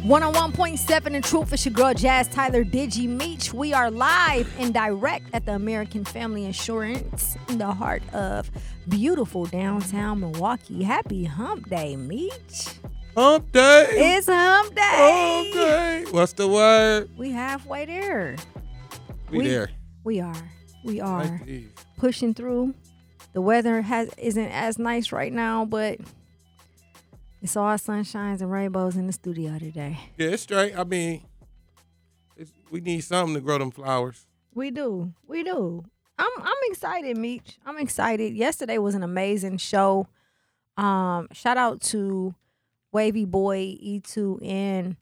101.7 The Truth. It's your girl Jazz Tyler Digi Meech. We are live and direct at the American Family Insurance in the heart of beautiful downtown Milwaukee. Happy Hump Day, Meech. Hump Day. It's Hump Day. Hump Day. What's the word? We halfway there. We there. We are. We are Like this. pushing through. The weather isn't as nice right now, but it's all sunshines and rainbows in the studio today. Yeah, it's straight. I mean, we need something to grow them flowers. We do. We do. I'm excited, Meech. I'm excited. Yesterday was an amazing show. Shout out to Wavy Boy, E2, and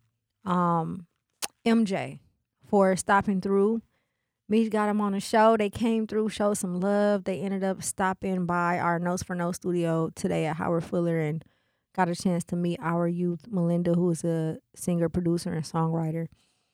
MJ for stopping through. Meech got them on the show. They came through, showed some love. They ended up stopping by our Notes for No studio today at Howard Fuller and got a chance to meet our youth, Melinda, who is a singer, producer, and songwriter.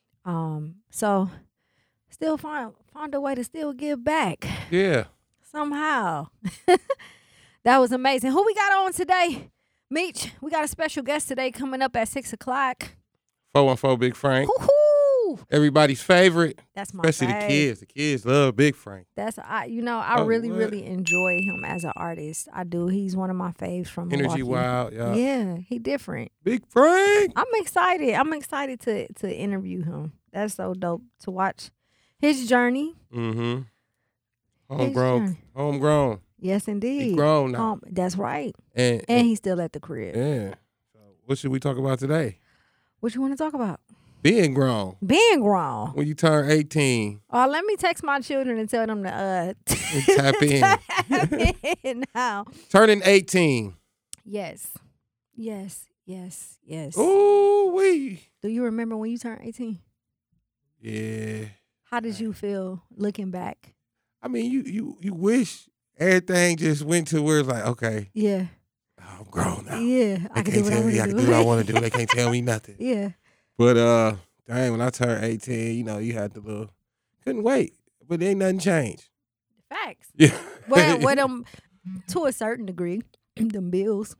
So still found a way to still give back. Yeah. Somehow. That was amazing. Who we got on today? Meech, we got a special guest today coming up at 6 o'clock. 414 Big Frank. Woo-hoo! Everybody's favorite. That's my Especially the kids. The kids love Big Frank. I Oh, really, what? really enjoy him as an artist. I do. He's one of my faves from Milwaukee. Energy Wild. Yeah. Yeah, he different. Big Frank. I'm excited. I'm excited to interview him. That's so dope to watch his journey. Mm-hmm. His journey. Homegrown. Yes, indeed. He grown now. That's right. And And he's still at the crib. yeah. So what should we talk about today? What you want to talk about? Being grown. Being grown. When you turn 18, Oh, let me text my children and tell them to tap in. tap in now. Turning 18. Yes. Yes. Yes. Yes. Ooh wee. Do you remember when you turned 18? Yeah. How did you feel looking back? I mean, you wish everything just went to where it's like, okay, Yeah. I'm grown now. Yeah. I They can do can't what I tell me I want can to do what I do. want to do. They can't tell me nothing. Yeah. But dang, when I turned 18, you had the little couldn't wait. But ain't nothing changed. Facts. Yeah. Well, them to a certain degree, them bills.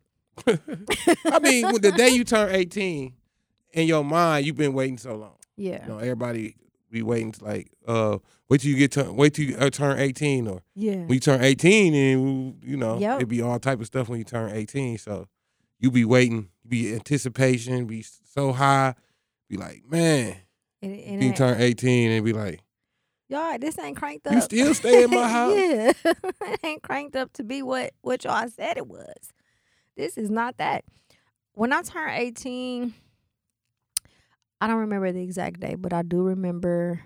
I mean, when the day you turn 18, in your mind, you've been waiting so long. Yeah. Everybody be waiting to like, wait till you turn 18, or Yeah. when you turn 18, and Yep. it'd be all type of stuff when you turn 18. So you be waiting, be anticipation, be so high, be like, man, And you turn 18 and be like, y'all, this ain't cranked up. you still stay in my house? Yeah. It ain't cranked up to be what y'all said it was. This is not that. When I turned 18, I don't remember the exact day, but I do remember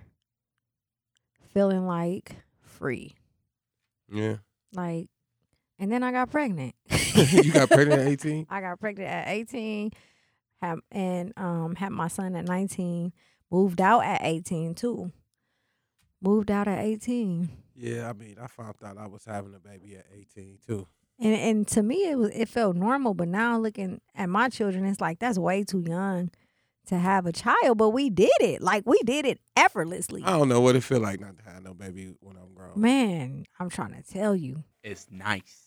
feeling like free. Yeah. Like, and then I got pregnant. You got pregnant at 18? I got pregnant at 18, had my son at 19, moved out at 18 too. Moved out at 18. Yeah, I mean, I found out I was having a baby at 18 too. And to me it felt normal, but now looking at my children, it's like that's way too young to have a child, but we did it. Like we did it effortlessly. I don't know what it feel like not to have no baby when I'm grown. Man, I'm trying to tell you. It's nice.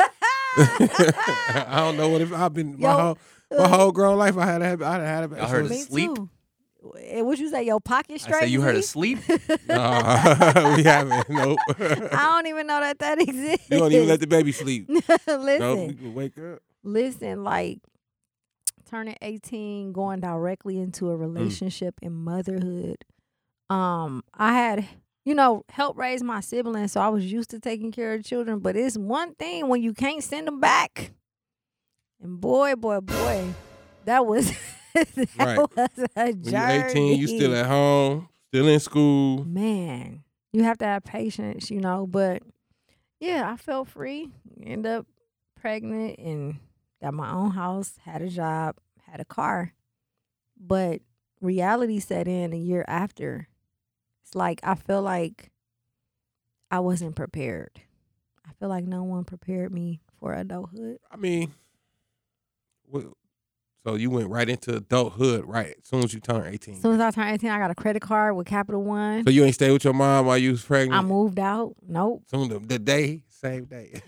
I don't know what I've been my whole grown life. I had a baby. I heard Me sleep? too. What you say? Your pocket straight? I say you heard of Lee? sleep? Nah, we haven't. Nope. I don't even know that exists. You don't even let the baby sleep. Listen. No, we can wake up. Listen, like turning 18, going directly into a relationship and motherhood. I had, helped raise my siblings, so I was used to taking care of children. But it's one thing when you can't send them back. And boy, that was Right. was a When journey. you're 18, you still at home, still in school. Man, you have to have patience, But yeah, I felt free. End up pregnant and got my own house, had a job, had a car. But reality set in a year after. It's like I feel like I wasn't prepared. I feel like no one prepared me for adulthood. I mean, so you went right into adulthood, right? As soon as you turned 18. As soon as I turned 18, I got a credit card with Capital One. So you ain't stay with your mom while you was pregnant? I moved out. Nope. Soon the day, same day.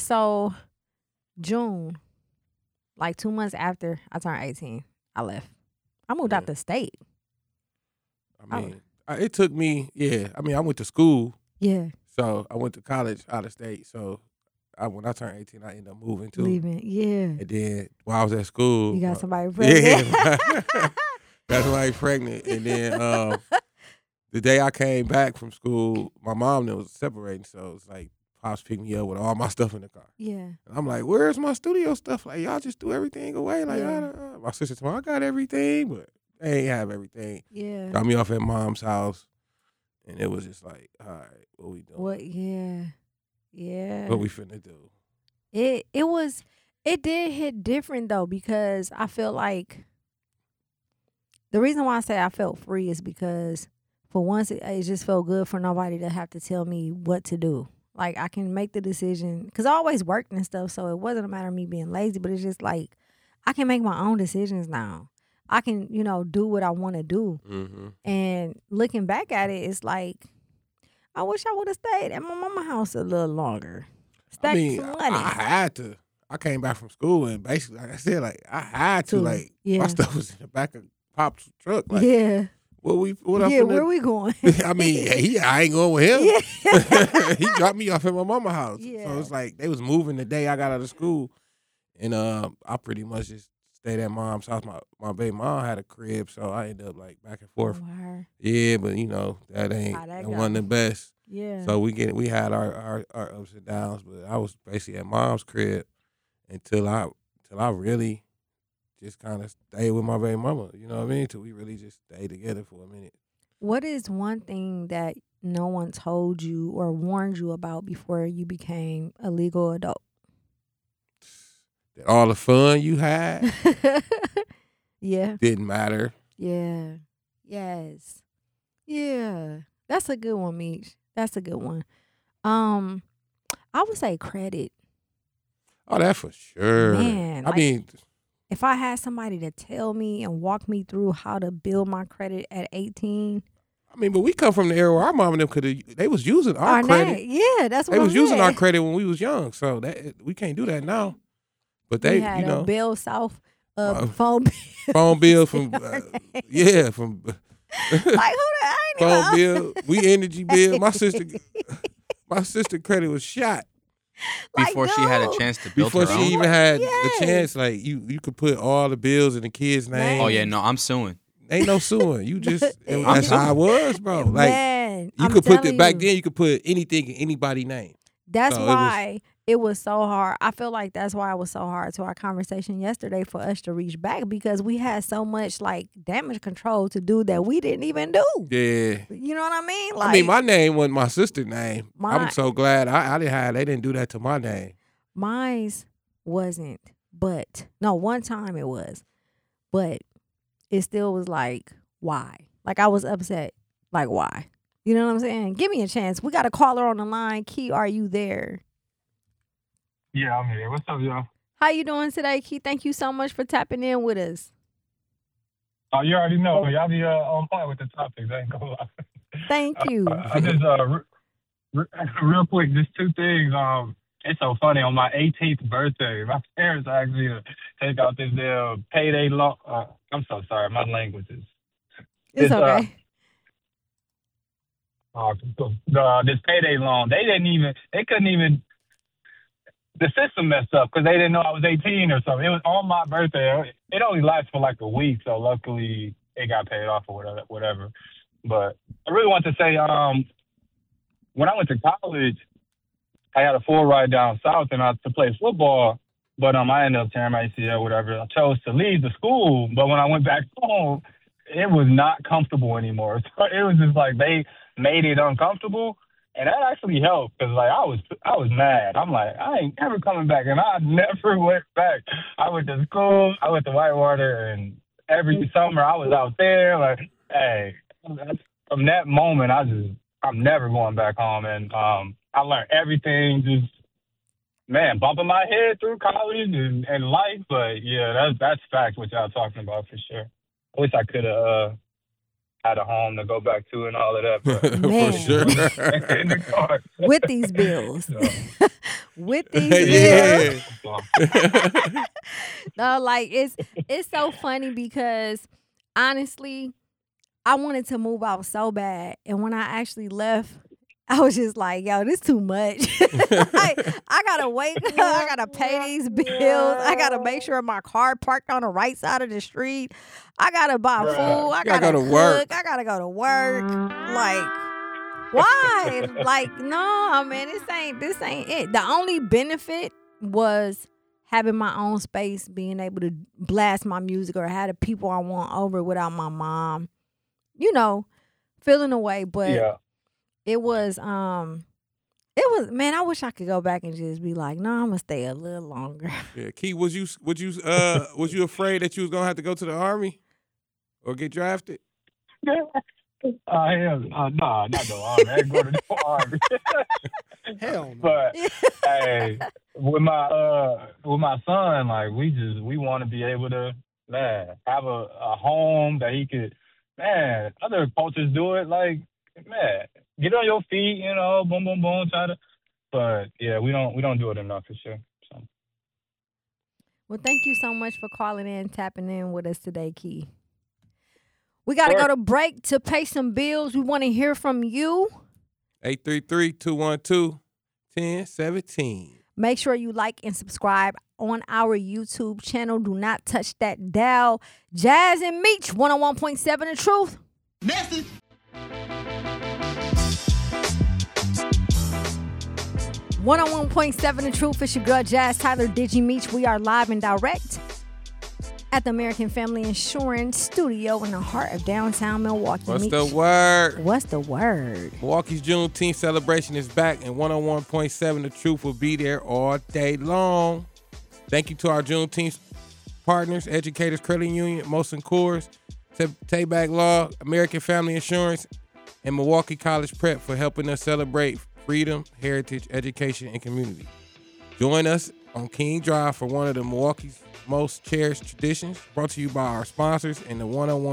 So June, like 2 months after I turned 18, I left. I moved Yeah. out the state. I mean, it took me. Yeah, I mean, I went to school, Yeah, so I went to college out of state. So when I turned 18, I ended up moving too. leaving. Yeah, And then while I was at school, you got somebody pregnant. yeah, got somebody pregnant. And then the day I came back from school, my mom and them was separating, so it's like pops picked me up with all my stuff in the car. Yeah, And I'm like, "Where's my studio stuff? Like y'all just threw everything away." Like Yeah. my sister told me, "I got everything, but they ain't have everything." yeah. Got me off at mom's house, and it was just like, "All right, what we doing? What? Yeah, yeah. What we finna do?" It did hit different though, because I feel like the reason why I say I felt free is because for once it just felt good for nobody to have to tell me what to do. Like I can make the decision, because I always worked and stuff, so it wasn't a matter of me being lazy, but it's just like I can make my own decisions now. I can, do what I want to do. Mm-hmm. And looking back at it, it's like I wish I would have stayed at my mama's house a little longer. Stack I mean, some money. I had to. I came back from school and basically, like I said, like I had to. To, Like yeah. my stuff was in the back of Pop's truck. Like, yeah. what up? Yeah, where we going? I mean, I ain't going with him. Yeah. He dropped me off at my mama's house. Yeah. So it's like they was moving the day I got out of school, and I pretty much just stayed at mom's house. My baby mom had a crib, so I ended up like back and forth. Wow. Yeah, but that ain't How that that go? wasn't the best. Yeah. So we had our ups and downs, but I was basically at mom's crib until I really just kind of stayed with my baby mama. You know what I mean? Till we really just stayed together for a minute. What is one thing that no one told you or warned you about before you became a legal adult? That all the fun you had Yeah. didn't matter. Yeah. Yes. Yeah. That's a good one, Meech. That's a good one. I would say credit. Oh, that for sure. Man, I like- mean, If I had somebody to tell me and walk me through how to build my credit at 18, but we come from the era where our mom and them they was using our credit. name. Yeah, that's what They I'm was using our saying. credit when we was young, so that we can't do that now. But We they, had a Bell South phone bill. phone bill from from Like who the, I ain't phone even bill, we energy bill. My sister credit was shot like, Before she had a dude. chance to build before her she own. even had Yes. the chance. Like you could put all the bills in the kid's name. Oh yeah, no, I'm suing. Ain't no suing. You just I'm that's how it was, bro. Like Man, you I'm could put telling it back you. then. You could put anything in anybody's name. That's So it was- why it was so hard. I feel like that's why it was so hard to our conversation yesterday for us to reach back, because we had so much like damage control to do that we didn't even do. Yeah. You know what I mean? Like I mean, my name wasn't my sister's name. My- I'm so glad I didn't have. They didn't do that to my name. mine's wasn't, but no, one time it was, but it still was like, why? Like I was upset. Like why? You know what I'm saying? Give me a chance. We got a caller on the line. Key, are you there? Yeah, I'm here. What's up, y'all? How you doing today, Key? Thank you so much for tapping in with us. Oh, you already know. Y'all be on point with the topics. I ain't gonna lie. Thank you. I just real quick, just two things. It's so funny. On my 18th birthday, my parents asked me to take out this payday loan. I'm so sorry. My language is. It's It's, okay. This payday loan. They couldn't even. The system messed up because they didn't know I was 18 or something. It was on my birthday. It only lasts for like a week, so luckily it got paid off or whatever. But I really want to say, when I went to college, I had a full ride down south and to play football, but I ended up tearing my ACL, whatever. I chose to leave the school, but when I went back home, it was not comfortable anymore. So it was just like they made it uncomfortable. And that actually helped because, like, I was mad. I'm like, I ain't ever coming back. And I never went back. I went to school. I went to Whitewater. And every summer I was out there. Like, hey, from that moment, I'm never going back home. And I learned everything just, man, bumping my head through college and life. But, yeah, that's facts what y'all talking about for sure. I wish I could have had a home to go back to and all of that. But Man. For sure. in the car. With these bills. So, With these bills. Yeah. No, like it's so funny because honestly, I wanted to move out so bad. And when I actually left, I was just like, yo, this too much. Like, I gotta wake up, I gotta pay these bills, I gotta make sure my car parked on the right side of the street. I gotta buy Right. food, I gotta gotta go to cook, work. I gotta go to work. Like, why? Like, no, man, this ain't it. The only benefit was having my own space, being able to blast my music or have the people I want over without my mom, feeling away. But Yeah. it was man, I wish I could go back and just be like, no, I'm gonna stay a little longer. Yeah, Key, was you afraid that you was gonna have to go to the Army or get drafted? Hell, nah, not no army. I ain't going to no army. Hell no. But hey, with my son, like we want to be able to have a home that he could. Man, other cultures do it. Like, man, get on your feet, boom, boom, boom, try to. But yeah, we don't do it enough for sure. So. Well, thank you so much for calling in, tapping in with us today, Key. We got to go to break to pay some bills. We want to hear from you. 833-212-1017. Make sure you like and subscribe on our YouTube channel. Do not touch that dial. Jazz and Meech, 101.7 The Truth. Message. 101.7 The Truth. It's your girl, Jazz Tyler, Digi Meech. We are live and direct at the American Family Insurance Studio in the heart of downtown Milwaukee. What's Meech. the word? What's the word? Milwaukee's Juneteenth celebration is back, and 101.7 The Truth will be there all day long. Thank you to our Juneteenth partners, Educators Credit Union, Molson Coors, Tayback Law, American Family Insurance, and Milwaukee College Prep for helping us celebrate freedom, heritage, education, and community. Join us on King Drive for one of the Milwaukee's most cherished traditions, brought to you by our sponsors and the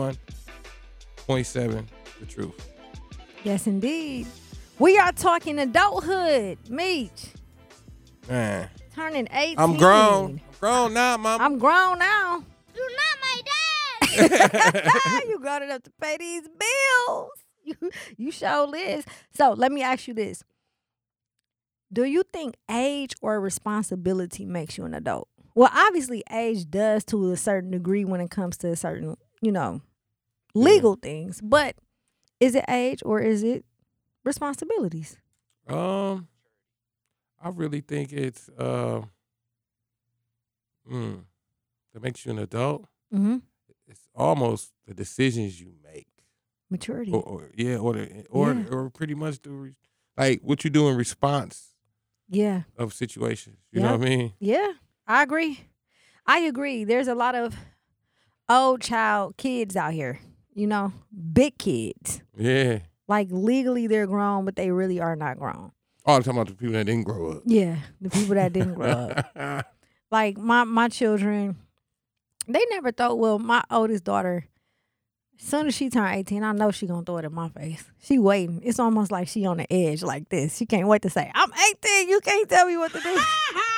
101.7 The Truth. Yes, indeed. We are talking adulthood. Meech, Man, turning 18. I'm grown. I'm grown now, Mama. I'm grown now. You're not my dad. You grown enough to pay these bills. You sure is. So let me ask you this. Do you think age or responsibility makes you an adult? Well, obviously age does to a certain degree when it comes to certain, legal things. But is it age or is it responsibilities? I really think it's that makes you an adult. Mm-hmm. It's almost the decisions you make, Maturity. or pretty much like what you do in response Yeah. of situations. You know what I mean? Yeah, I agree. I agree. There's a lot of old child kids out here, big kids. Yeah. Like legally they're grown, but they really are not grown. Oh, I'm talking about the people that didn't grow up. Yeah, the people that didn't grow up. Like my children, they never thought, well, my oldest daughter, as soon as she turned 18, I know she gonna throw it in my face. She waiting. It's almost like she on the edge like this. She can't wait to say, I'm 18, you can't tell me what to do.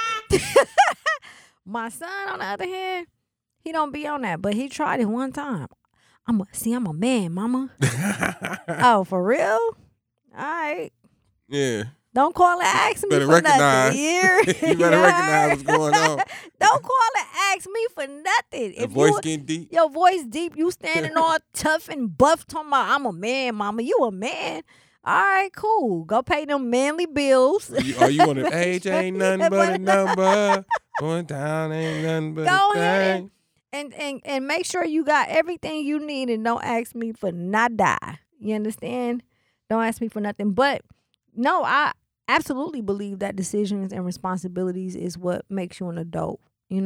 My son, on the other hand, he don't be on that, but he tried it one time. I'm a man, mama. Oh, for real? All right. Yeah. Don't call and ask me Better for recognize. nothing. You better recognize what's going on. Don't call and ask me for nothing. The voice getting deep. Your voice deep, you standing all tough and buff talking about, I'm a man, mama. You a man. All right, cool. Go pay them manly bills. You want to age ain't nothing but a number. Going down ain't nothing but Go a ahead thing. and make sure you got everything you need and don't ask me for nada. You understand? Don't ask me for nothing. But no, I absolutely believe that decisions and responsibilities is what makes you an adult. It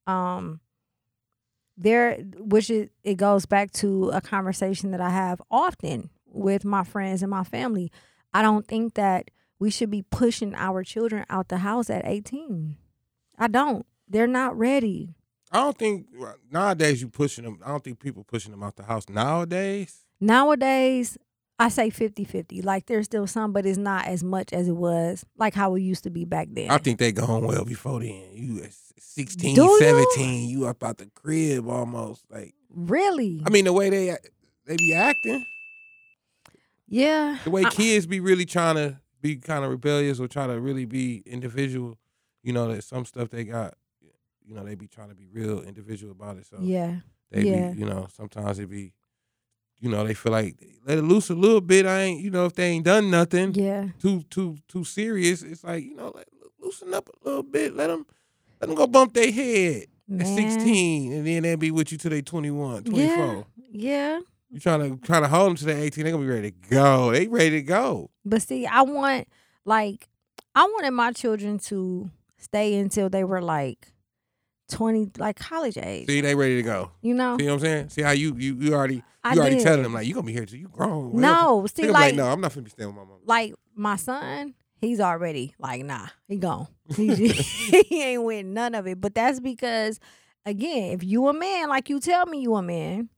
goes back to a conversation that I have often with my friends and my family. I don't think that we should be pushing our children out the house at 18. I don't. They're not ready. I don't think nowadays you pushing them. I don't think people pushing them out the house nowadays. Nowadays, I say 50-50. Like there's still some, but it's not as much as it was like how it used to be back then. I think they gone well before then. You at 16, Do you? 17, you up out the crib almost. Like Really? I mean, the way they be acting, Yeah. the way kids be really trying to be kind of rebellious or try to really be individual. You know, that some stuff they got. You know, they be trying to be real individual about it. So Yeah. they Yeah. be, you know, sometimes it be, you know, they feel like let it loose a little bit. I ain't, you know, if they ain't done nothing Yeah. too serious, it's like, you know, loosen up a little bit. Let them go bump their head Man. at 16, and then they'll be with you till they 21, 24. Yeah. You trying to hold them to they 18, they gonna be ready to go. They ready to go. But see, I wanted my children to stay until they were like 20, like college age. See, they ready to go. You know? See what I'm saying? See how you already I telling did. them like you gonna be here till you grown. No, They see, gonna be like, no, I'm not finna be staying with my mom. like my son, he's already like, nah, he gone. He ain't with none of it. But that's because, again, if you a man, like you tell me you a man,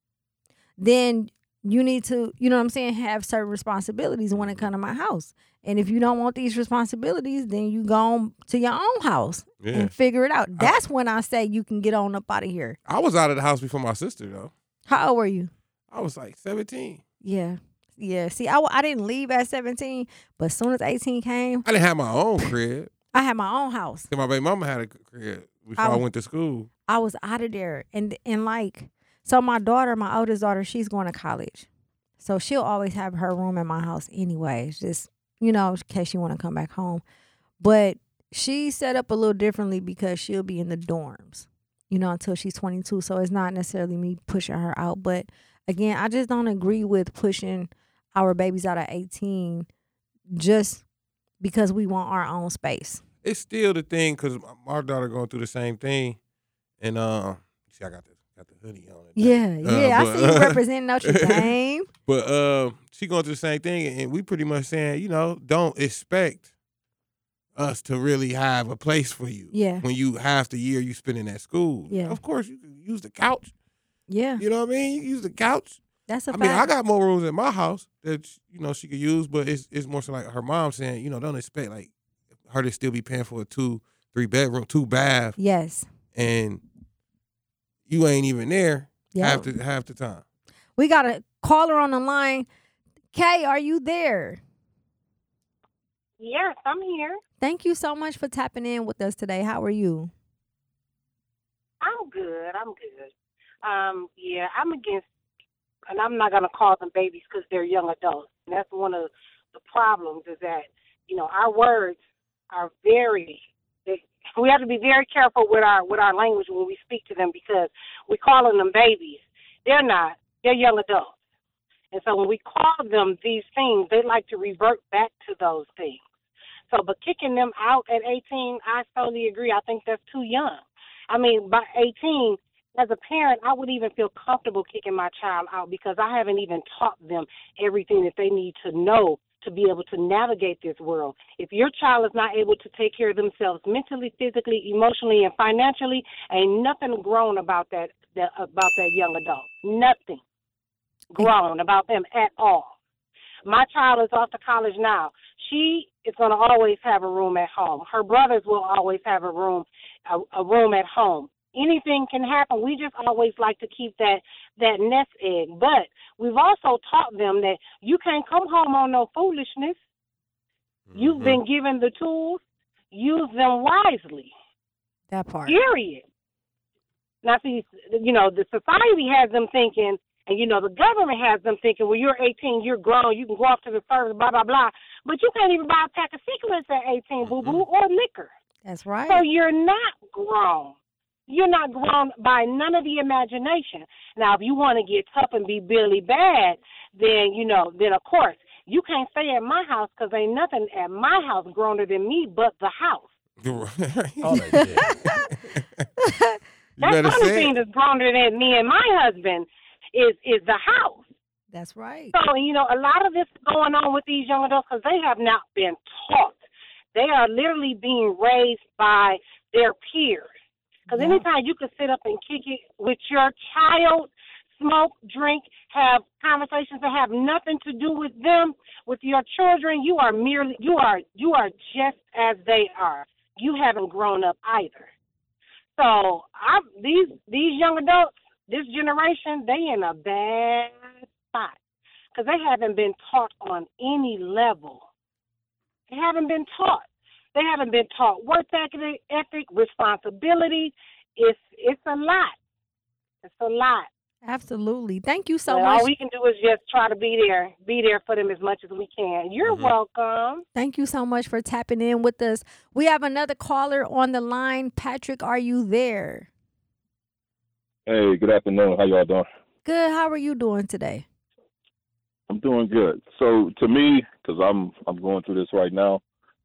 then you need to, you know what I'm saying, have certain responsibilities when it come to my house. And if you don't want these responsibilities, then you go on to your own house and figure it out. That's when I say you can get on up out of here. I was out of the house before my sister though. How old were you? I was like 17. Yeah. Yeah. See, I didn't leave at 17, but as soon as 18 came, I didn't have my own crib. I had my own house. My baby mama had a crib before I went to school. I was out of there. And like, so my daughter, my oldest daughter, she's going to college. So she'll always have her room in my house anyway. It's just, you know, in case she want to come back home. But she's set up a little differently because she'll be in the dorms, you know, until she's 22. So it's not necessarily me pushing her out. But again, I just don't agree with pushing our babies out at 18 just because we want our own space. It's still the thing because our daughter going through the same thing. And see, I got the hoodie on. Yeah. I see you representing Notre Dame. But she going through the same thing, and we pretty much saying, you know, don't expect us to really have a place for you. Yeah. When you half the year you spend in that school. Yeah. Of course, you can use the couch. Yeah. You know what I mean? You can use the couch. That's a fact. I mean, I got more rooms in my house that, you know, she could use, but it's more so like her mom saying, you know, don't expect like her to still be paying for a 2-3 bedroom, 2 bath. Yes. And you ain't even there Yep. half the time. We got a caller on the line. Kay, are you there? Yes, I'm here. Thank you so much for tapping in with us today. How are you? I'm good. Yeah, I'm against, and I'm not going to call them babies because they're young adults. And that's one of the problems is that, you know, our words are we have to be very careful with our language when we speak to them because we're calling them babies. They're not. They're young adults. And so when we call them these things, they like to revert back to those things. So, but kicking them out at 18, I totally agree. I think that's too young. I mean, by 18, as a parent, I would even feel comfortable kicking my child out because I haven't even taught them everything that they need to know to be able to navigate this world. If your child is not able to take care of themselves mentally, physically, emotionally, and financially, ain't nothing grown about that young adult. Nothing grown about them at all. My child is off to college now. She is going to always have a room at home. Her brothers will always have a room at home. Anything can happen. We just always like to keep that nest egg. But we've also taught them that you can't come home on no foolishness. Mm-hmm. You've been given the tools. Use them wisely. That part. Period. Now, see, you know, the society has them thinking, and, you know, the government has them thinking, well, you're 18, you're grown, you can go off to the service, blah, blah, blah. But you can't even buy a pack of cigarettes at 18, boo-boo, or liquor. That's right. So you're not grown. You're not grown by none of the imagination. Now, if you want to get tough and be Billy Bad, then, you know, then, of course, you can't stay at my house because ain't nothing at my house growner than me but the house. All that shit. That's the only thing that's growner than me and my husband is the house. That's right. So, you know, a lot of this is going on with these young adults because they have not been taught. They are literally being raised by their peers. Because anytime you can sit up and kick it with your child, smoke, drink, have conversations that have nothing to do with them, with your children, you are just as they are. You haven't grown up either. So these young adults, this generation, they in a bad spot because they haven't been taught on any level. They haven't been taught. They haven't been taught work ethic, responsibility. It's a lot. It's a lot. Absolutely. Thank you so But much. all we can do is just try to be there for them as much as we can. You're welcome. Thank you so much for tapping in with us. We have another caller on the line. Patrick, are you there? Hey, good afternoon. How y'all doing? Good. How are you doing today? I'm doing good. So to me, because I'm going through this right now,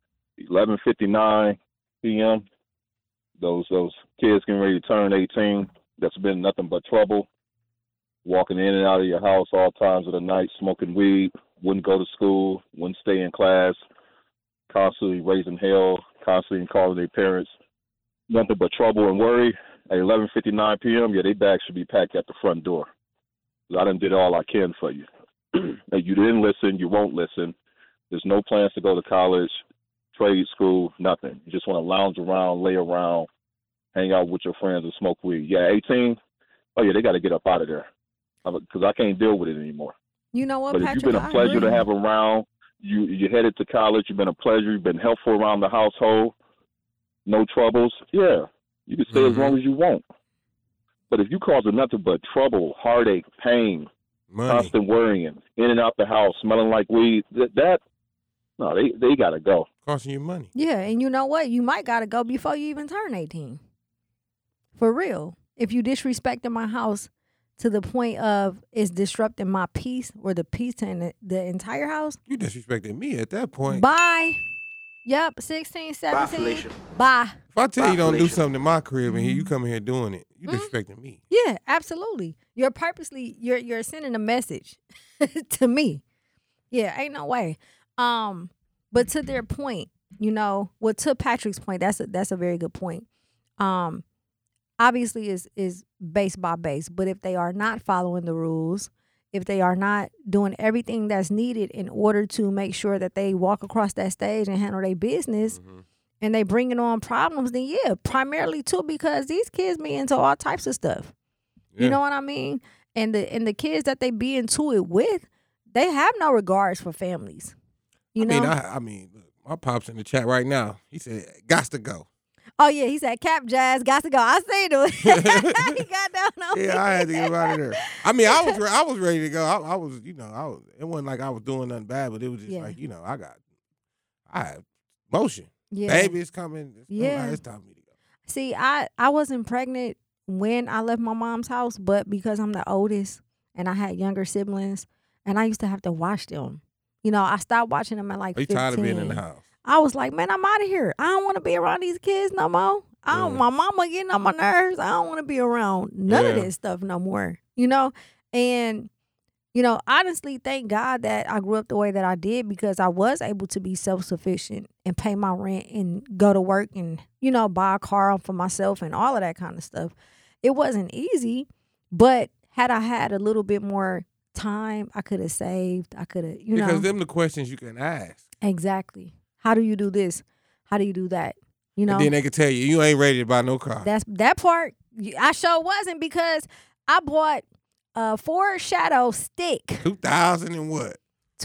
11:59 p.m. Those kids getting ready to turn 18. That's been nothing but trouble. Walking in and out of your house all times of the night, smoking weed, wouldn't go to school, wouldn't stay in class, constantly raising hell, constantly calling their parents. Nothing but trouble and worry. At 11:59 p.m., yeah, their bags should be packed at the front door. I done did all I can for you. You didn't listen. You won't listen. There's no plans to go to college, trade school, nothing. You just want to lounge around, lay around, hang out with your friends and smoke weed. Yeah, 18, oh, yeah, they got to get up out of there because I can't deal with it anymore. You know what, But Patrick? if you've been a pleasure to have around, you headed to college, you've been a pleasure, you've been helpful around the household, no troubles, yeah, you can stay as long as you want. But if you cause nothing but trouble, heartache, pain, constant worrying, in and out the house, smelling like weed, no, they got to go. Costing you money. Yeah, and you know what? You might got to go before you even turn 18. For real. If you disrespecting my house to the point of it's disrupting my peace or the peace in the entire house. You disrespecting me at that point. Bye. Yep, 16, 17. Bye. If I tell you don't do something in my crib and you come here doing it, you disrespecting me. Yeah, absolutely. You're sending a message to me. Yeah, ain't no way. But to their point, to Patrick's point, that's a very good point. Obviously is base by base, but if they are not following the rules, if they are not doing everything that's needed in order to make sure that they walk across that stage and handle their business, and they bringing on problems, then yeah, primarily too because these kids be into all types of stuff. Yeah. You know what I mean? And the kids that they be into it with, they have no regards for families. You know? I mean, look, my pop's in the chat right now. He said, "Gots to go." Oh yeah, he said, "Cap Jazz, got to go." I seen it. He got down on me. Yeah, I had to get out of there. I mean, I was ready to go. I was, it wasn't like I was doing nothing bad, but it was just like, I had motion. Yeah. Baby's coming. It's time for me to go. See, I wasn't pregnant when I left my mom's house, but because I'm the oldest and I had younger siblings, and I used to have to watch them. I stopped watching them at like 15. Are you tired of being in the house? I was like, man, I'm out of here. I don't want to be around these kids no more. My mama getting on my nerves. I don't want to be around none of this stuff no more. And honestly, thank God that I grew up the way that I did because I was able to be self-sufficient and pay my rent and go to work and, buy a car for myself and all of that kind of stuff. It wasn't easy, but had I had a little bit more time, I could have saved. I could have, Because them the questions you can ask. Exactly. How do you do this? How do you do that? And then they could tell you ain't ready to buy no car. That's that part. I sure wasn't because I bought a Ford Shadow stick. 2000 and what?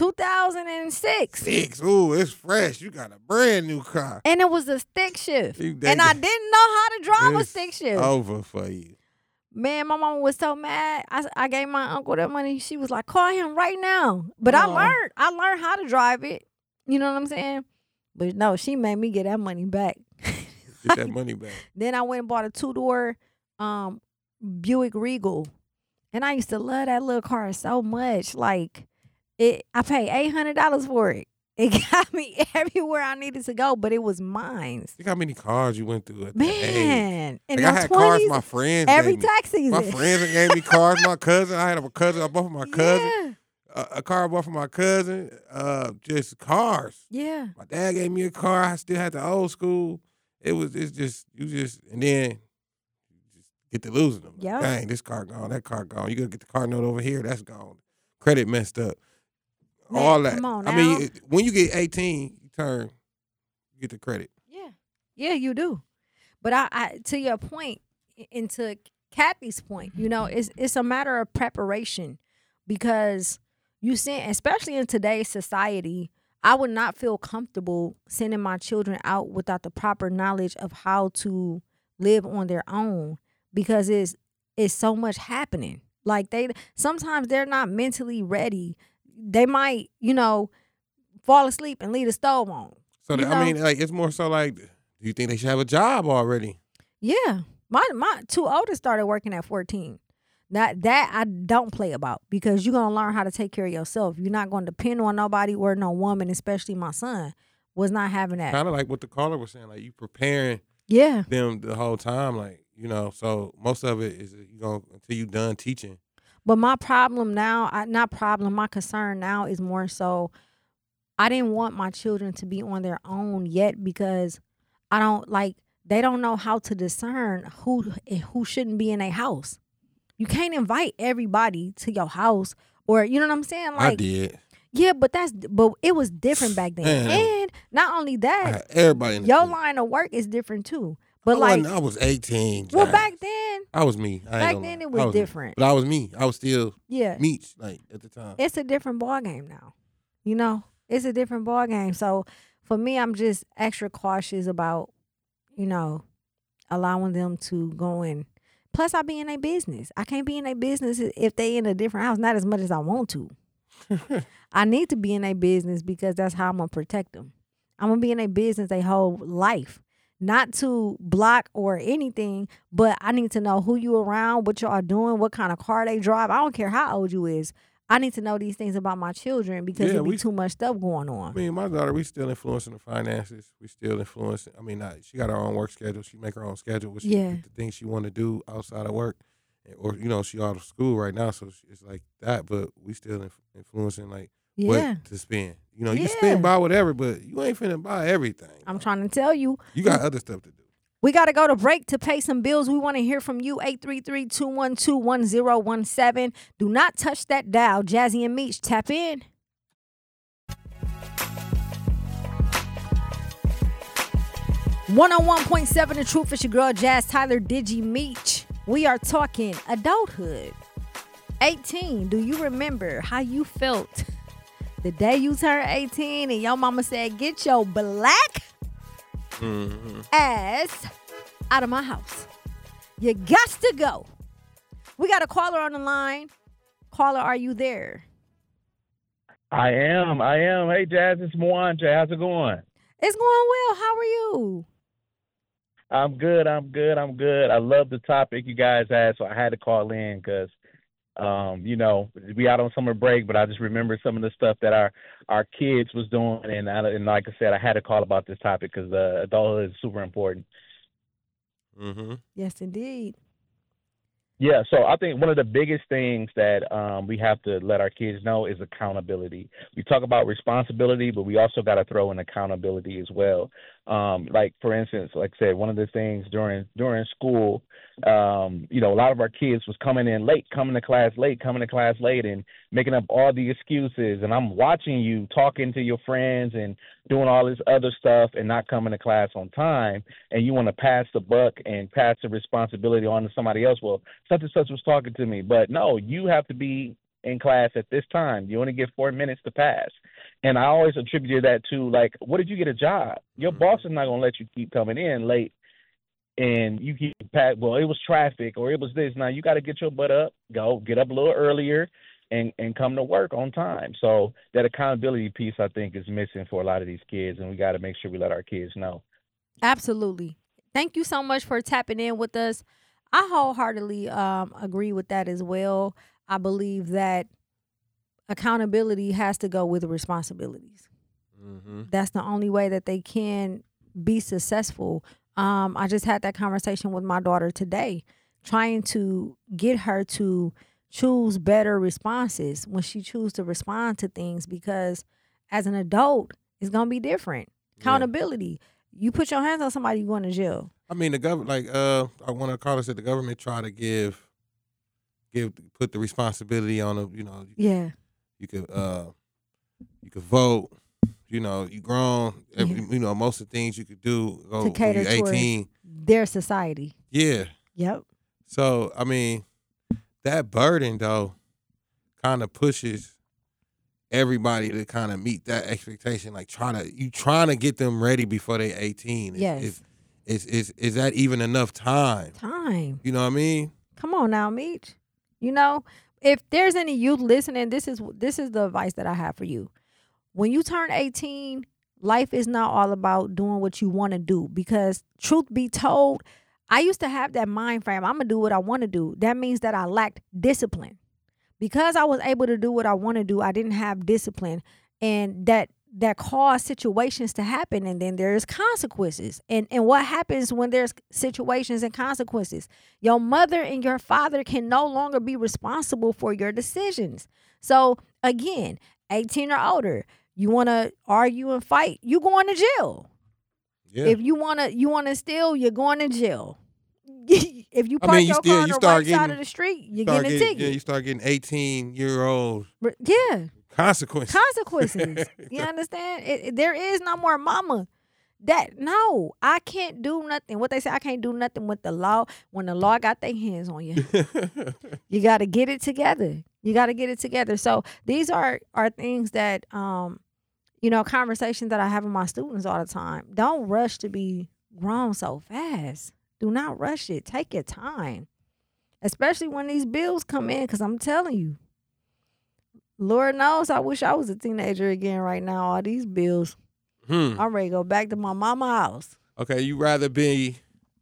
2006. Ooh, it's fresh. You got a brand new car. And it was a stick shift. And I didn't know how to drive a stick shift. Over for you. Man, my mama was so mad. I gave my uncle that money. She was like, call him right now. But I learned how to drive it. You know what I'm saying? But no, she made me get that money back. Get that money back. Then I went and bought a 2-door Buick Regal. And I used to love that little car so much. Like, I paid $800 for it. It got me everywhere I needed to go, but it was mine. Think how many cars you went through at that age. And I had 20s, cars my friends every gave me. tax season. My friends gave me cars. My cousin, I had a cousin I bought for my cousin. Yeah. A car I bought for my cousin. Just cars. Yeah. My dad gave me a car. I still had the old school. And then you just get to losing them. Yeah. Dang, this car gone, that car gone. You gotta get the car note over here, that's gone. Credit messed up. Man, all that. Come on now. I mean, when you get 18, you get the credit. Yeah, you do. But I to your point, and to Kathy's point, it's a matter of preparation, because you see, especially in today's society, I would not feel comfortable sending my children out without the proper knowledge of how to live on their own, because it's so much happening. Like sometimes they're not mentally ready. They might, fall asleep and leave the stove on. So it's more so like, do you think they should have a job already? Yeah. My two oldest started working at 14. That I don't play about, because you're going to learn how to take care of yourself. You're not going to depend on nobody or no woman, especially my son was not having that. Kind of like what the caller was saying, like you preparing them the whole time, like, so most of it is until you done teaching. But my problem now, my concern now is more so I didn't want my children to be on their own yet, because they don't know how to discern who shouldn't be in a house. You can't invite everybody to your house, or you know what I'm saying? Like, I did. Yeah, but it was different back then. Man, and not only that, everybody in the your line of work is different too. But I was 18. Well, back then, I was me. Back then it was different. But I was me. I was still Meech, like, at the time. It's a different ball game now. It's a different ball game. So for me, I'm just extra cautious about, allowing them to go in. Plus, I be in a business. I can't be in a business if they in a different house, not as much as I want to. I need to be in a business because that's how I'm going to protect them. I'm going to be in a business their whole life. Not to block or anything, but I need to know who you around, what y'all doing, what kind of car they drive. I don't care how old you is. I need to know these things about my children, because there'll be too much stuff going on. I mean, my daughter, we still influencing the finances. We still influencing. I mean, she got her own work schedule. She make her own schedule. The things she want to do outside of work, or she out of school right now, so it's like that. But we still influencing what to spend. You can spend by whatever, but you ain't finna buy everything. I'm trying to tell you. You got other stuff to do. We got to go to break to pay some bills. We want to hear from you, 833-212-1017. Do not touch that dial. Jazzy and Meech, tap in. .7 The Truth. It's your girl, Jazz Tyler, Digi Meech. We are talking adulthood. 18, do you remember how you felt the day you turned 18 and your mama said, get your black ass out of my house? You got to go. We got a caller on the line. Caller, are you there? I am. Hey, Jazz, it's Mwanja. How's it going? It's going well. How are you? I'm good. I love the topic you guys had, so I had to call in because, we out on summer break, but I just remember some of the stuff that our kids was doing, and like I said, I had to call about this topic because adulthood is super important. Mm-hmm. Yes, indeed. Yeah, so I think one of the biggest things that we have to let our kids know is accountability. We talk about responsibility, but we also got to throw in accountability as well. Like, for instance, like I said, one of the things during school, a lot of our kids was coming to class late and making up all the excuses. And I'm watching you talking to your friends and doing all this other stuff and not coming to class on time. And you want to pass the buck and pass the responsibility on to somebody else. Well, such and such was talking to me. But no, you have to be in class at this time. You only get 4 minutes to pass. And I always attributed that to, like, what did you get a job? Your boss is not going to let you keep coming in late and you keep pass. Well, it was traffic or it was this. Now you got to get your butt up, get up a little earlier and come to work on time. So that accountability piece, I think, is missing for a lot of these kids, and we got to make sure we let our kids know. Absolutely. Thank you so much for tapping in with us. I wholeheartedly agree with that as well. I believe that accountability has to go with responsibilities. Mm-hmm. That's the only way that they can be successful. I just had that conversation with my daughter today, trying to get her to choose better responses when she chooses to respond to things, because as an adult, it's going to be different. Accountability. You put your hands on somebody, you're going to jail. I mean, the government, I want to call it, said the government try to put the responsibility on them. Yeah. You could vote. You grown. Most of the things you could do to cater when you're 18. Their society. Yeah. Yep. So I mean, that burden though kind of pushes everybody to kind of meet that expectation. Like trying to get them ready before they 18. Yes. Is that even enough time? Time. You know what I mean? Come on now, Meech. You know, if there's any youth listening, this is the advice that I have for you. When you turn 18, life is not all about doing what you want to do, because truth be told, I used to have that mind frame. I'm going to do what I want to do. That means that I lacked discipline. Because I was able to do what I want to do, I didn't have discipline, and that caused situations to happen, and then there's consequences. And what happens when there's situations and consequences? Your mother and your father can no longer be responsible for your decisions. So again, 18 or older, you want to argue and fight, you going to jail. Yeah. If you want to steal, you're going to jail. If you park your car on the right side of the street, you're getting a ticket. Yeah, you start getting 18-year-old. Yeah. Consequences. You understand? There is no more mama. No, I can't do nothing. What they say, I can't do nothing with the law when the law got their hands on you. You got to get it together. So these are things that, conversations that I have with my students all the time. Don't rush to be grown so fast. Do not rush it. Take your time, especially when these bills come in, because I'm telling you, Lord knows I wish I was a teenager again right now. All these bills. I'm ready to go back to my mama's house. Okay, you rather be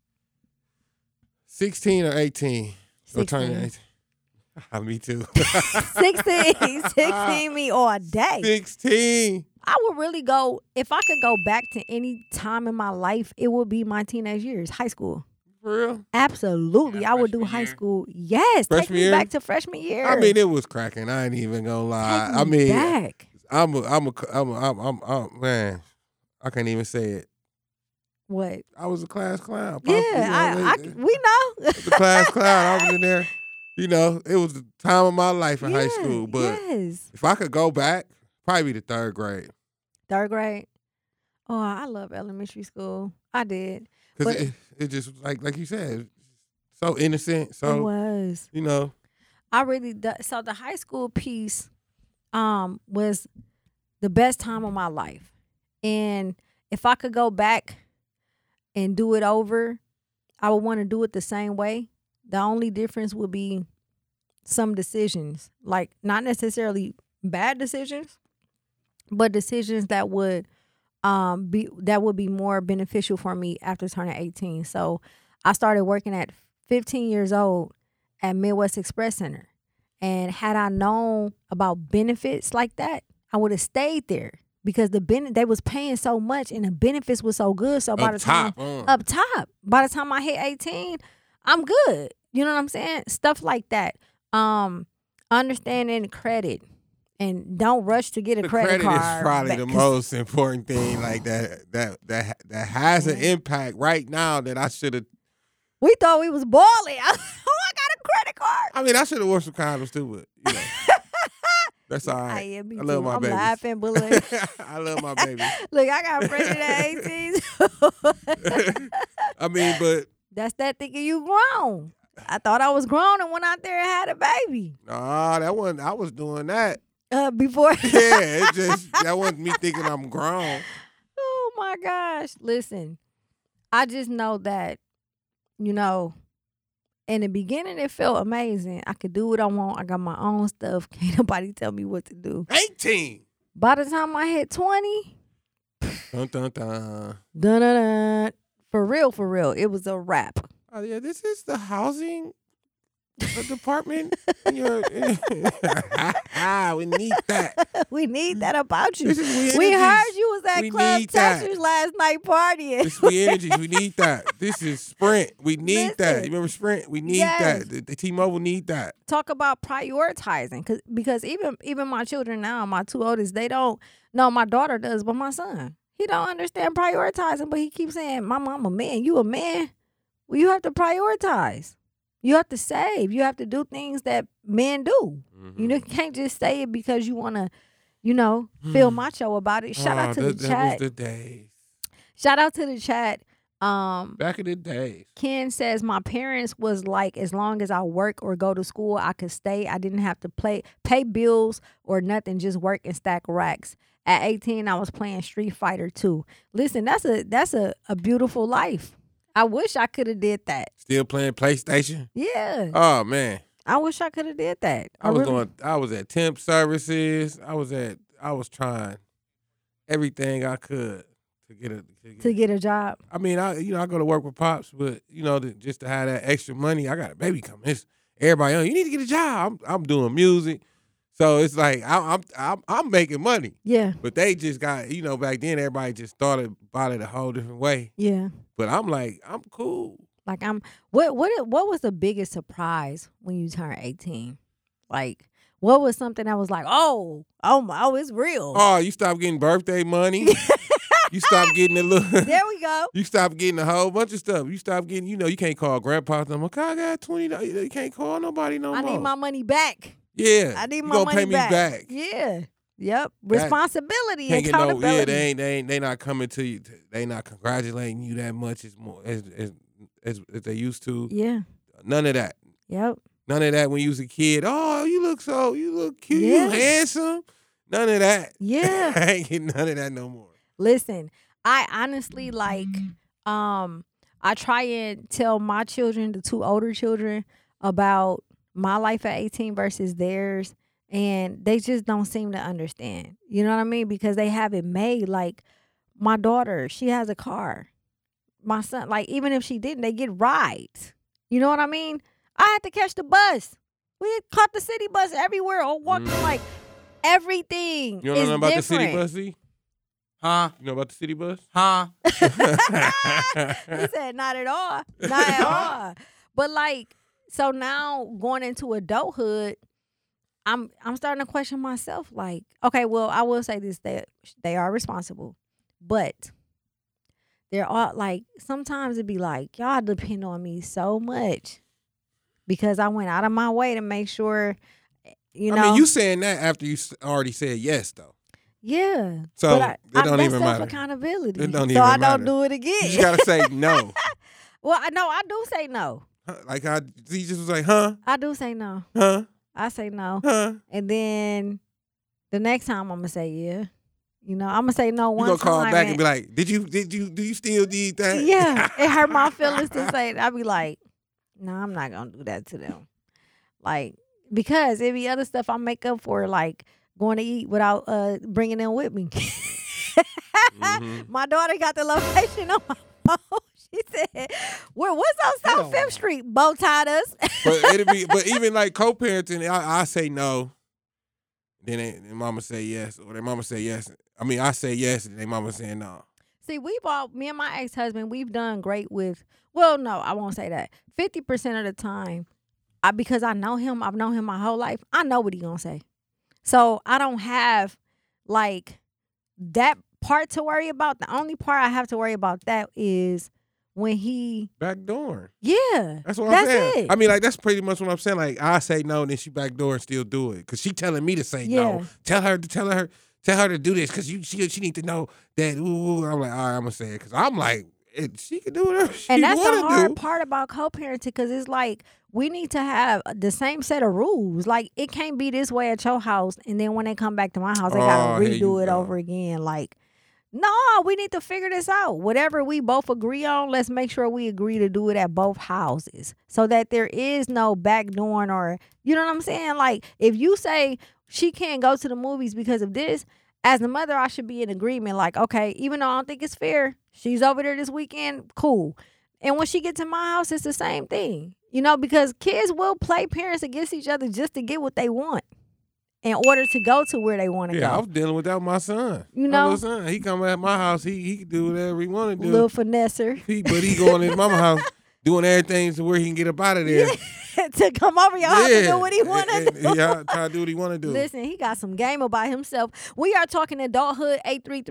16 or 18? 16. Me too. 16 me all day. 16. I would really go, if I could go back to any time in my life, it would be my teenage years, high school. For real? Absolutely. I would do high school. Yes. Freshman take me year? Back to freshman year. I mean, it was cracking. I ain't even gonna lie. Take me back. I'm man, I can't even say it. What? I was a class clown. Yeah, we know. The class clown. I was in there. It was the time of my life in high school. But if I could go back, probably be the third grade. Third grade? Oh, I love elementary school. I did. Because it just, like you said, so innocent. So it was. I really, so the high school piece was the best time of my life. And if I could go back and do it over, I would want to do it the same way. The only difference would be some decisions, like not necessarily bad decisions, but decisions that would be more beneficial for me after turning 18. So I started working at 15 years old at Midwest Express Center. And had I known about benefits like that, I would have stayed there, because they was paying so much and the benefits was so good. So by the time I hit 18, I'm good. You know what I'm saying? Stuff like that. Understanding credit. And don't rush to get a credit card. Credit is probably the most important thing, like that has an impact right now that I should have. We thought we was balling. I got a credit card. I mean, I should have worn some condoms too, but that's all right. I love my baby. I'm laughing, but look, I love my baby. Look, I got pregnant at 18. I mean, but that's that thinking you grown. I thought I was grown and went out there and had a baby. Nah, that wasn't. I was doing that. Before. Yeah, that wasn't me thinking I'm grown. Oh my gosh. Listen, I just know that, in the beginning it felt amazing. I could do what I want. I got my own stuff. Can't nobody tell me what to do. 18. By the time I hit 20, dun, dun, dun. Dun, dun, dun. For real, it was a wrap. Oh yeah, this is the housing department. We need that. We need that about you. We heard you was at Club Texas last night partying. This is We Energies. We need that. This is Sprint. We need that. You remember Sprint? We need that. The T-Mobile need that. Talk about prioritizing, because even my children now, my two oldest, they don't. No, my daughter does, but my son, he don't understand prioritizing. But he keeps saying, "Mom, I'm a man. You a man? Well, you have to prioritize. You have to save. You have to do things that men do. Mm-hmm. You can't just say it because you want to, feel macho about it." Shout out to the chat. That was the days. Shout out to the chat. Back in the days. Ken says my parents was like, as long as I work or go to school, I could stay. I didn't have to pay bills or nothing, just work and stack racks. At 18, I was playing Street Fighter 2. Listen, that's a beautiful life. I wish I could have did that. Still playing PlayStation? Yeah. Oh man. I wish I could have did that. I was at temp services. I was trying everything I could to get a job. I mean, I go to work with Pops, but just to have that extra money, I got a baby coming. Everybody, you need to get a job. I'm doing music. So it's like I'm making money. Yeah. But they just got, back then everybody just thought about it a whole different way. Yeah. But I'm like, I'm cool. Like what was the biggest surprise when you turned 18? Like what was something that was like, oh, it's real. Oh, you stopped getting birthday money. You stopped getting a little. There we go. You stopped getting a whole bunch of stuff. You stopped getting, you can't call grandpa's number. I got $20. You can't call nobody no more. I need my money back. Yeah. I need you my gonna money pay me back. Yeah. Yep. Responsibility, can't accountability. Get they not coming to you. They not congratulating you that much as they used to. Yeah. None of that. Yep. None of that when you was a kid. Oh, you look cute. Yeah. You handsome. None of that. Yeah. I ain't getting none of that no more. Listen, I honestly I try and tell my children, the two older children, about my life at 18 versus theirs, and they just don't seem to understand. You know what I mean? Because they have it made. Like my daughter, she has a car. My son, like even if she didn't, they get rides. You know what I mean? I had to catch the bus. We had caught the city bus everywhere or walking like everything. You don't know about different. The city bus, Z? Huh? You know about the city bus? Huh? He said, not at all. Not at all. But like, so now going into adulthood, I'm starting to question myself. Like, okay, well, I will say this: they are responsible, but they're all like, sometimes it'd be like, y'all depend on me so much because I went out of my way to make sure, I mean, you saying that after you already said yes, though. Yeah. So it don't even matter. Accountability. It don't so even I matter. don't do it again. You just gotta say no. Well, I do say no. Like he just was like, huh? I do say no. Huh? I say no. Huh? And then the next time I'm gonna say yeah. I'm gonna say no one time. You gonna call back and be like, do you still need that? Yeah. It hurt my feelings to say it. I'd be like, no, I'm not gonna do that to them. Like, because it be other stuff I make up for, like going to eat without bringing them with me. Mm-hmm. My daughter got the location on my phone. She said, what's on South 5th Street? Bow tied us. But even like co-parenting, I say no. Then mama say yes. Or their mama say yes. I mean, I say yes, and their mama saying no. See, me and my ex-husband, we've done great with, well, no, I won't say that. 50% of the time, because I know him, I've known him my whole life, I know what he gonna say. So I don't have like that part to worry about. The only part I have to worry about that is when he backdoor. Yeah, that's what I'm saying. It. I mean, like that's pretty much what I'm saying. Like I say no, and then she backdoor and still do it because she telling me to say no. Tell her to do this because she need to know that. Ooh, I'm like, all right, I'm gonna say it because I'm like, she can do whatever she and that's the hard do. part about co-parenting because it's like we need to have the same set of rules. Like it can't be this way at your house, and then when they come back to my house, they gotta redo it over again. Like, no, we need to figure this out. Whatever we both agree on, let's make sure we agree to do it at both houses so that there is no backdooring or, you know what I'm saying? Like if you say she can't go to the movies because of this, as the mother, I should be in agreement. Like, okay, even though I don't think it's fair, she's over there this weekend, cool. And when she gets to my house, it's the same thing. Because kids will play parents against each other just to get what they want in order to go to where they want to go. Yeah, I was dealing with that with my son. My little son, he come at my house, he can do whatever he want to do. Little finesser. But he going to his mama house doing everything to where he can get up out of there. To come over your house and do what he want to do. Yeah, try to do what he want to do. Listen, he got some game about himself. We are talking adulthood,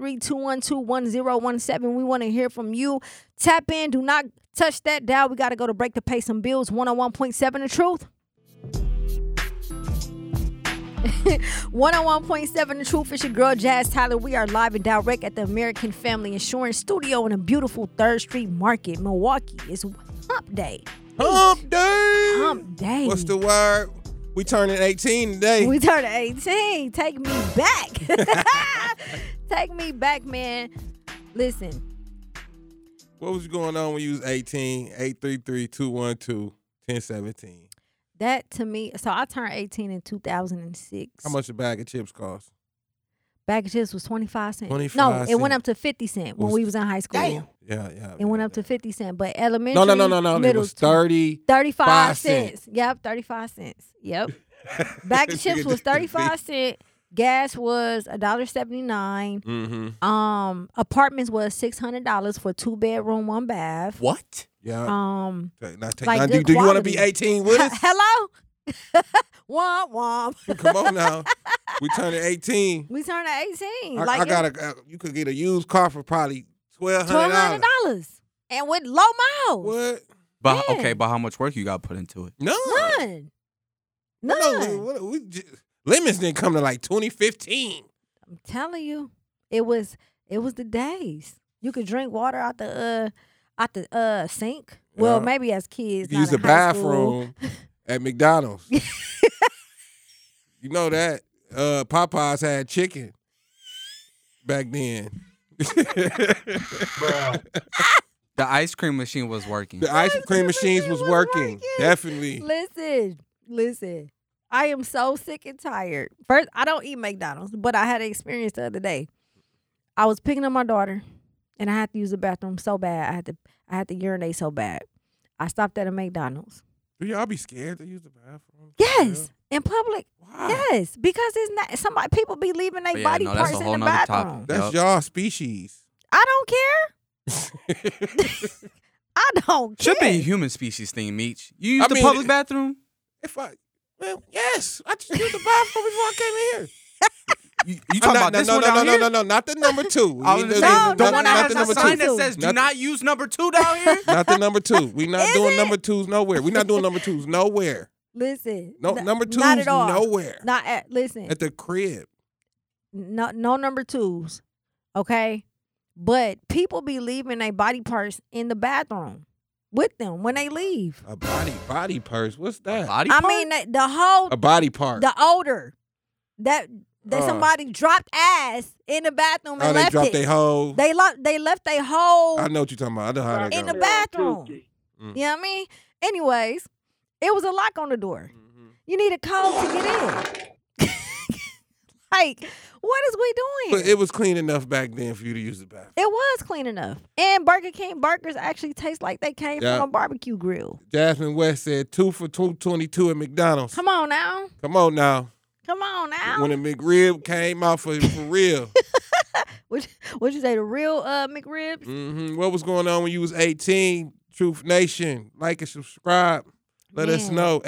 833-212-1017. We want to hear from you. Tap in. Do not touch that dial. We got to go to break to pay some bills. 101.7 The Truth. 101.7 The Truth. It's your girl, Jazz Tyler. We are live and direct at the American Family Insurance Studio in a beautiful 3rd Street Market, Milwaukee. It's Hump Day. Hump Day. Hump Day. What's the word? We turning 18 today. We turned 18. Take me back. Take me back, man. Listen. What was going on when you was 18? 833-212-1017. That to me, so I turned 18 in 2006. How much a bag of chips cost? Bag of chips was 25 cents. 25 No, it cents. went up to 50 cents when we was in high school. Damn. Yeah. It went up to 50 cents. But elementary, No. It middle, was 35 35 cents. cents. Yep, 35 cents. Yep. Bag of chips was 35 cents. Gas was $1.79. Mm-hmm. Apartments was $600 for 2-bedroom, 1 bath. What? Yeah. Now, Now, do you want to be 18 with us? Hello? Womp womp. Come on now. We turning 18. We turned 18. I got you could get a used car for probably $1,200. $1,200. And with low miles. What? But Yeah. okay, but how much work you got put into it? No. None. Lemons didn't come to like 2015. I'm telling you, it was the days. You could drink water out the sink. Well, Yeah. maybe as kids. You not use the in high school. bathroom at McDonald's. You know that. Popeyes had chicken back then. Bruh. The ice cream machine was working. The ice cream machines was working. Definitely. Listen. I am so sick and tired. First, I don't eat McDonald's, but I had an experience the other day. I was picking up my daughter, and I had to use the bathroom so bad. I had to urinate so bad. I stopped at a McDonald's. Do y'all be scared to use the bathroom? Yes, in public. Why? Yes, because it's not. People be leaving their But body that's parts a in whole the nother bathroom. topic. That's Yup. y'all species. I don't care. I don't care. Should be a human species thing, Meech. You use I the mean, public bathroom? Yes. I just used the bathroom before I came in here. You talking about this one down here? No, not the number 2. I was gonna say, No, the no, one no, that no, has a no, sign no. that says "Do Not- not use number 2" down here. Not the number 2. We not Is doing it? number 2s nowhere. We not doing number 2s nowhere. Listen. No, number 2s not at all. nowhere. Not at. Listen. At the crib. No number 2s. Okay, but people be leaving their body parts in the bathroom with them when they leave. A body purse. What's that? Body I part? mean, the whole A body part. the odor that Uh. somebody dropped ass in the bathroom and Oh, they left dropped it. their whole. They left their whole I know what you're talking about. I know how that in goes. the bathroom. Mm. You know what I mean? Anyways, it was a lock on the door. Mhm. You need a code to get in. Like, what is we doing? But it was clean enough back then for you to use the bathroom. It was clean enough. And Burger King burgers actually taste like they came Yeah. from a barbecue grill. Jasmine West said 2 for $2.22 at McDonald's. Come on now. Come on now. Come on now. When the McRib came out for real. What you say, the real McRibs? What was going on when you was 18? Truth Nation. Like and subscribe. Let us Man. know.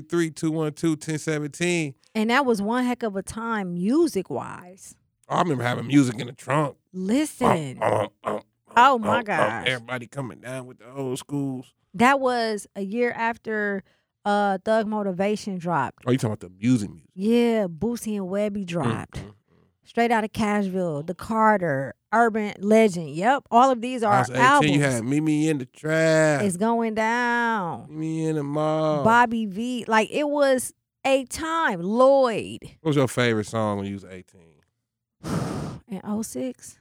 833-212-1017. And that was one heck of a time music-wise. I remember having music in the trunk. Listen. Oh, my gosh. Everybody coming down with the old schools. That was a year after Thug Motivation dropped. Oh, you talking about the music? Yeah, Boosie and Webby dropped. Straight Out of Cashville, The Carter, Urban Legend. Yep, all of these I are was 18, albums. you had Meet Me in the Trap. It's going down. Meet Me in the Mall. Bobby V. Like, it was a time. Lloyd. What was your favorite song when you was 18? In 06?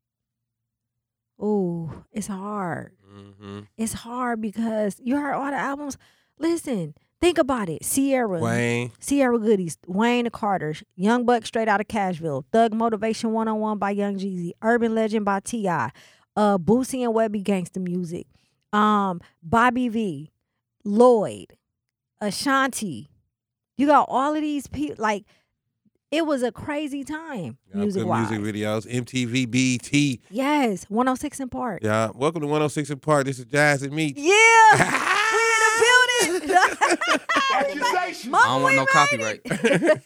Ooh, it's hard. Mm-hmm. It's hard because you heard all the albums. Listen, think about it. Sierra Goodies, Wayne the Carters, Young Buck Straight Out of Cashville, Thug Motivation 101 by Young Jeezy, Urban Legend by T.I., Boosie and Webby Gangsta Music, Bobby V, Lloyd, Ashanti. You got all of these people. Like, it was a crazy time, music-wise. Good music videos. MTV, BET. Yes, 106 in Park. Yeah. Welcome to 106 in Park. This is Jazz and Meech. Yeah, we in the building. Mama, I don't want we no made copyright.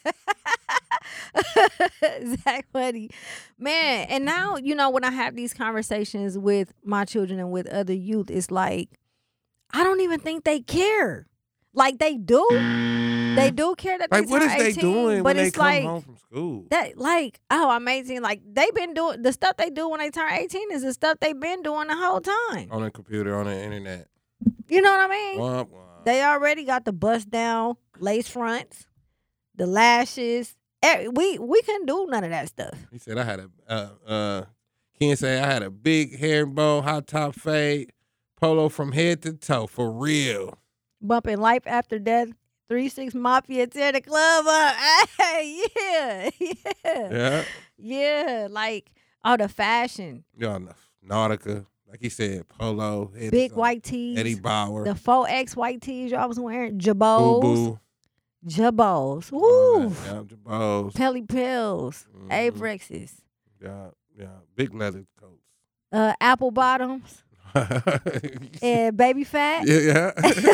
it. Zach Buddy. Man, and now, you know, when I have these conversations with my children and with other youth, it's like, I don't even think they care. Like, they do, They do care that Like, they what turn is they 18, doing but when they it's come like home from school? that, like, oh, amazing. Like, they've been doing the stuff they do when they turn 18 is the stuff they've been doing the whole time. On the computer, on the internet. You know what I mean? Womp, womp. They already got the bust down lace fronts, the lashes. We couldn't do none of that stuff. He said I had Ken said I had a big herringbone, hot top fade, polo from head to toe, for real. Bumping Life After Death, 3-6 Mafia, tear the club up. Hey, Yeah. Yeah, like, oh, the fashion. Y'all know, Nautica, like he said, polo, head Big to toe. white tees. Eddie Bauer, The 4X white tees y'all was wearing. Boo Jabos. Boo, Jabos. all Woo. that, yeah, Jabos. Pelly Pills. Mhm. Abrexes. Yeah, big leather coats. Apple bottoms. And baby fat. Yeah.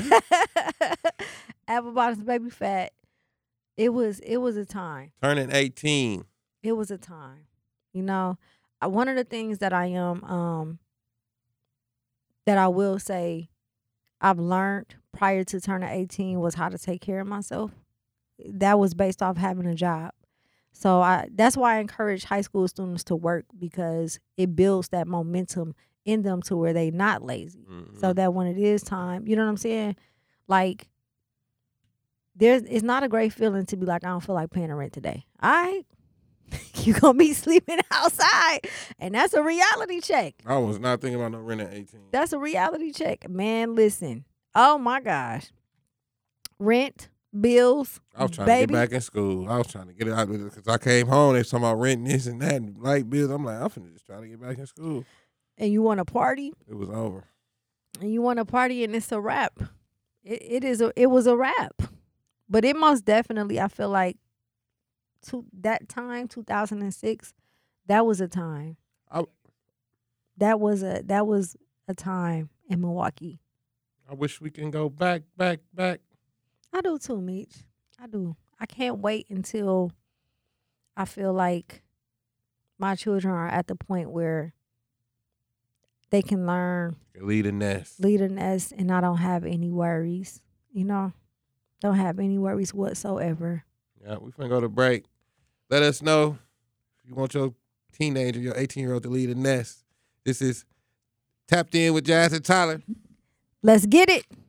Apple bottoms, baby fat. It was a time. Turning 18. It was a time. You know, one of the things that I am that I will say I've learned prior to turning 18 was how to take care of myself. That was based off having a job. So that's why I encourage high school students to work, because it builds that momentum in them to where they not lazy. Mm-hmm. So that when it is time, you know what I'm saying? Like, it's not a great feeling to be like, I don't feel like paying the rent today. All right. You're going to be sleeping outside. And that's a reality check. I was not thinking about no rent at 18. That's a reality check. Man, listen. Oh, my gosh. Rent, bills, I was trying baby. to get back in school. I was trying to get it out because I came home. They talking about rent, this and that, and light bills. I'm like, I'm finna just try to get back in school. And you want to party. It was over. And you want to party, and it's a wrap. It was a wrap. But it most definitely, I feel like, that time, 2006, that was a time. That was a time in Milwaukee. I wish we can go back. I do too, Meech. I do. I can't wait until I feel like my children are at the point where they can learn, Lead a nest, and I don't have any worries. You know, don't have any worries whatsoever. Yeah, we finna go to break. Let us know if you want your teenager, your 18-year-old to lead a nest. This is Tapped In with Jazz and Tyler. Let's get it.